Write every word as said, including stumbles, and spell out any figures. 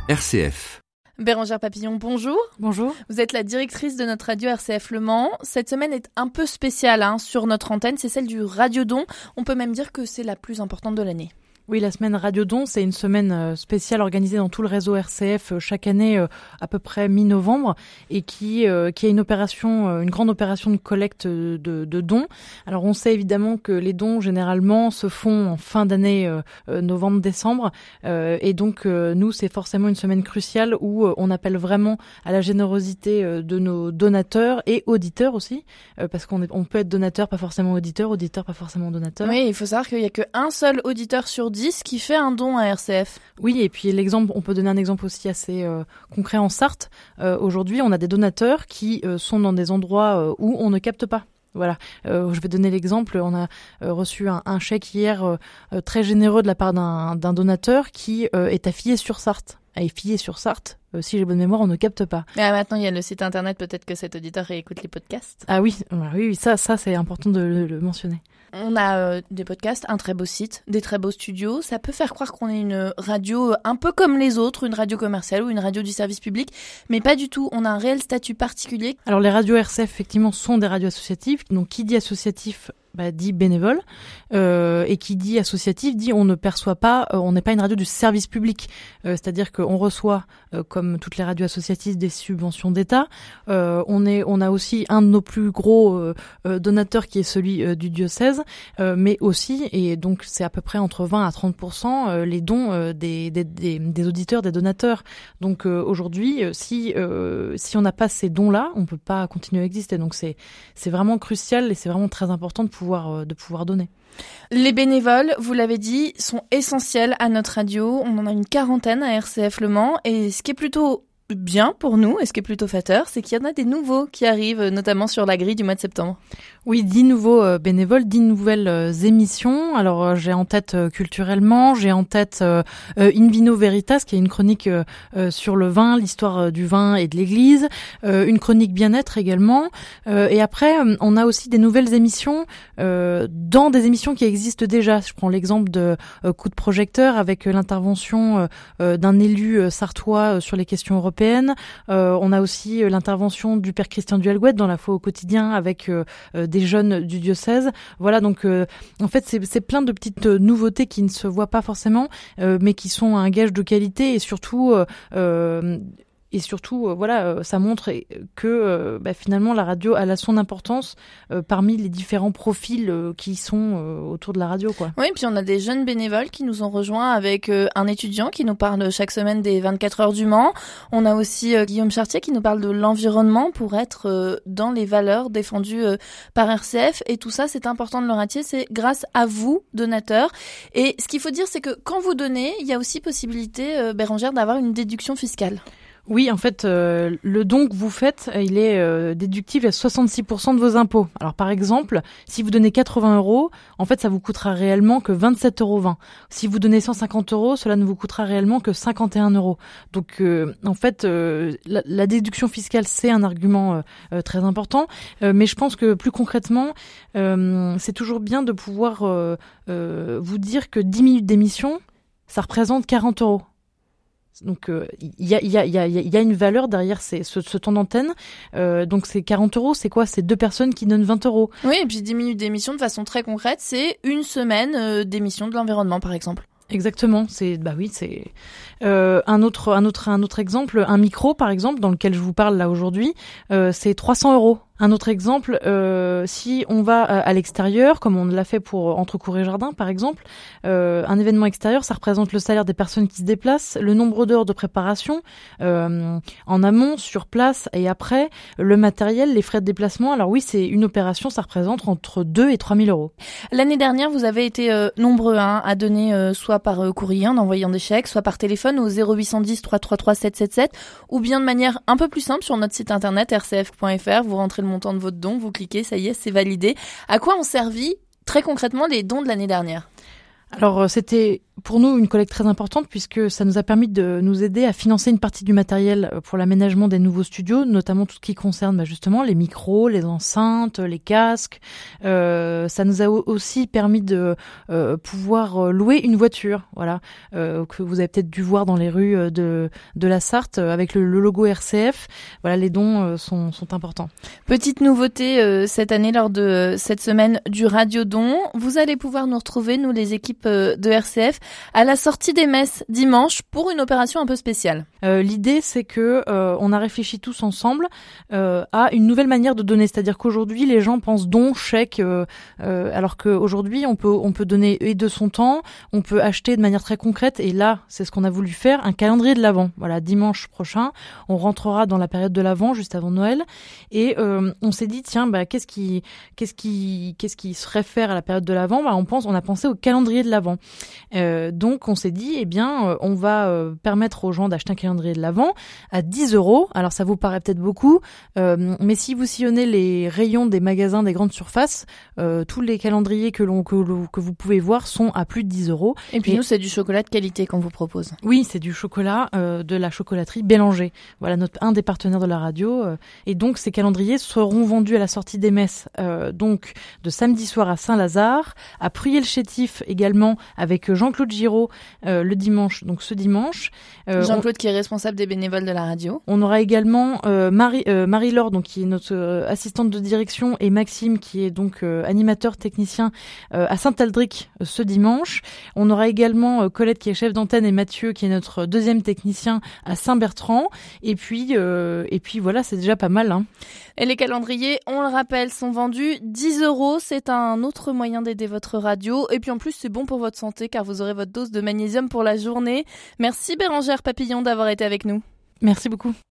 R C F. Bérengère Papillon, bonjour. Bonjour. Vous êtes la directrice de notre radio R C F Le Mans. Cette semaine est un peu spéciale hein, sur notre antenne, c'est celle du Radiodon. On peut même dire que c'est la plus importante de l'année. Oui, la semaine Radiodon, c'est une semaine spéciale organisée dans tout le réseau R C F chaque année à peu près mi-novembre et qui qui a une opération, une grande opération de collecte de, de dons. Alors on sait évidemment que les dons généralement se font en fin d'année euh, novembre-décembre euh, et donc euh, nous c'est forcément une semaine cruciale où euh, on appelle vraiment à la générosité euh, de nos donateurs et auditeurs aussi euh, parce qu'on est, on peut être donateur, pas forcément auditeur, auditeur, pas forcément donateur. Oui, il faut savoir qu'il y a qu'un seul auditeur sur dix qui fait un don à R C F. Oui, et puis l'exemple, on peut donner un exemple aussi assez euh, concret en Sarthe. Euh, aujourd'hui, on a des donateurs qui euh, sont dans des endroits euh, où on ne capte pas. Voilà, euh, je vais donner l'exemple. On a euh, reçu un, un chèque hier euh, très généreux de la part d'un, d'un donateur qui euh, est à Filliez-sur-Sarthe. À Filliez-sur-Sarthe, euh, si j'ai bonne mémoire, on ne capte pas. Ah, maintenant, il y a le site internet, peut-être que cet auditeur réécoute les podcasts. Ah oui, oui, oui ça, ça c'est important de le, le mentionner. On a euh, des podcasts, un très beau site, des très beaux studios. Ça peut faire croire qu'on est une radio un peu comme les autres, une radio commerciale ou une radio du service public, mais pas du tout. On a un réel statut particulier. Alors les radios R C F, effectivement, sont des radios associatives. Donc qui dit associatif bah, dit bénévole, euh, et qui dit associatif dit on ne perçoit pas, euh, on n'est pas une radio du service public, euh, c'est-à-dire qu'on reçoit, euh, comme toutes les radios associatives, des subventions d'État. Euh, on est, on a aussi un de nos plus gros euh, euh, donateurs qui est celui euh, du diocèse, euh, mais aussi, et donc c'est à peu près entre vingt à trente pour cent euh, les dons euh, des, des, des, des auditeurs, des donateurs. Donc euh, aujourd'hui, euh, si euh, si on n'a pas ces dons-là, on peut pas continuer à exister. Donc c'est c'est vraiment crucial et c'est vraiment très important de pouvoir de pouvoir donner. Les bénévoles, vous l'avez dit, sont essentiels à notre radio. On en a une quarantaine à R C F Le Mans et ce qui est plutôt bien pour nous et ce qui est plutôt flatteur, c'est qu'il y en a des nouveaux qui arrivent, notamment sur la grille du mois de septembre. Oui, dix nouveaux euh, bénévoles, dix nouvelles euh, émissions. Alors euh, j'ai en tête euh, culturellement, j'ai en tête euh, euh, In Vino Veritas, qui est une chronique euh, euh, sur le vin, l'histoire euh, du vin et de l'Église, euh, une chronique bien-être également. Euh, et après, euh, on a aussi des nouvelles émissions euh, dans des émissions qui existent déjà. Je prends l'exemple de euh, Coup de projecteur avec euh, l'intervention euh, d'un élu euh, sartois euh, sur les questions européennes. Euh, on a aussi euh, l'intervention du père Christian Duhalgouët dans La foi au quotidien avec euh, euh, des jeunes du diocèse. Voilà, donc euh, en fait c'est, c'est plein de petites euh, nouveautés qui ne se voient pas forcément, euh, mais qui sont un gage de qualité et surtout euh, euh, et surtout euh, voilà, euh, ça montre que euh, bah, finalement la radio elle a son importance euh, parmi les différents profils euh, qui sont euh, autour de la radio, quoi. Oui, puis on a des jeunes bénévoles qui nous ont rejoints avec euh, un étudiant qui nous parle chaque semaine des vingt-quatre heures du Mans. On a aussi euh, Guillaume Chartier qui nous parle de l'environnement pour être euh, dans les valeurs défendues euh, par R C F. Et tout ça, c'est important de le ratier, c'est grâce à vous, donateurs. Et ce qu'il faut dire, c'est que quand vous donnez, il y a aussi possibilité, euh, Bérengère, d'avoir une déduction fiscale. Oui, en fait, euh, le don que vous faites, il est euh, déductible à soixante-six pour cent de vos impôts. Alors, par exemple, si vous donnez quatre-vingts euros, en fait, ça vous coûtera réellement que vingt-sept euros vingt. Si vous donnez cent cinquante euros, cela ne vous coûtera réellement que cinquante et un euros. Donc, euh, en fait, euh, la, la déduction fiscale, c'est un argument euh, euh, très important. Euh, mais je pense que plus concrètement, euh, c'est toujours bien de pouvoir euh, euh, vous dire que dix minutes d'émission, ça représente quarante euros. Donc il euh, y, a, y, a, y, a, y a une valeur derrière ces, ce, ce temps d'antenne. Euh, donc c'est quarante euros, c'est quoi? C'est deux personnes qui donnent vingt euros. Oui, et puis dix minutes d'émission de façon très concrète, c'est une semaine euh, d'émission de l'environnement, par exemple. Exactement, c'est bah oui, c'est euh, un autre un autre un autre exemple, un micro par exemple dans lequel je vous parle là aujourd'hui, euh, c'est trois cents euros. Un autre exemple, euh, si on va à l'extérieur, comme on l'a fait pour Entre Cours et Jardin par exemple, euh, un événement extérieur, ça représente le salaire des personnes qui se déplacent, le nombre d'heures de préparation euh, en amont, sur place et après, le matériel, les frais de déplacement. Alors oui, c'est une opération, ça représente entre deux et trois mille euros. L'année dernière, vous avez été euh, nombreux hein, à donner euh, soit par euh, courrier en envoyant des chèques, soit par téléphone au zéro huit cent dix, trois cent trente-trois, sept cent soixante-dix-sept, ou bien de manière un peu plus simple sur notre site internet r c f point f r, vous rentrez le montant de votre don, vous cliquez, ça y est, c'est validé. À quoi ont servi très concrètement les dons de l'année dernière ? Alors c'était pour nous une collecte très importante puisque ça nous a permis de nous aider à financer une partie du matériel pour l'aménagement des nouveaux studios, notamment tout ce qui concerne bah, justement les micros, les enceintes, les casques. Euh, ça nous a aussi permis de euh, pouvoir louer une voiture, voilà, euh, que vous avez peut-être dû voir dans les rues de de la Sarthe avec le, le logo R C F. Voilà, les dons euh, sont sont importants. Petite nouveauté euh, cette année lors de euh, cette semaine du Radio Don, vous allez pouvoir nous retrouver, nous les équipes euh, de R C F, à la sortie des messes dimanche pour une opération un peu spéciale. Euh, l'idée, c'est que euh, on a réfléchi tous ensemble euh, à une nouvelle manière de donner, c'est-à-dire qu'aujourd'hui les gens pensent don, chèque, euh, euh, alors qu'aujourd'hui on peut on peut donner et de son temps, on peut acheter de manière très concrète, et là c'est ce qu'on a voulu faire, un calendrier de l'Avent. Voilà, dimanche prochain, on rentrera dans la période de l'Avent juste avant Noël, et euh, on s'est dit tiens bah qu'est-ce qui qu'est-ce qui qu'est-ce qui se réfère à la période de l'Avent, bah on pense on a pensé au calendrier de l'Avent. Euh, donc on s'est dit eh bien euh, on va euh, permettre aux gens d'acheter un calendrier de l'Avent à dix euros. Alors ça vous paraît peut-être beaucoup, euh, mais si vous sillonnez les rayons des magasins des grandes surfaces, euh, tous les calendriers que l'on que, que vous pouvez voir sont à plus de dix euros. Et puis et... nous c'est du chocolat de qualité qu'on vous propose. Oui, c'est du chocolat euh, de la chocolaterie Bélanger. Voilà notre un des partenaires de la radio. Euh, et donc ces calendriers seront vendus à la sortie des messes, euh, donc de samedi soir à Saint-Lazare, à Pruyé-le-Chétif également avec Jean-Claude Giraud euh, le dimanche, donc ce dimanche. Euh, Jean-Claude on... qui est responsable des bénévoles de la radio. On aura également euh, Marie euh, Marie-Laure donc qui est notre euh, assistante de direction, et Maxime qui est donc euh, animateur technicien euh, à Saint-Aldric euh, ce dimanche. On aura également euh, Colette qui est chef d'antenne et Mathieu qui est notre deuxième technicien à Saint-Bertrand. Et puis euh, et puis voilà, c'est déjà pas mal. Hein. Et les calendriers, on le rappelle, sont vendus dix euros. C'est un autre moyen d'aider votre radio. Et puis en plus, c'est bon pour votre santé car vous aurez votre dose de magnésium pour la journée. Merci Bérangère Papillon d'avoir été avec nous. Merci beaucoup.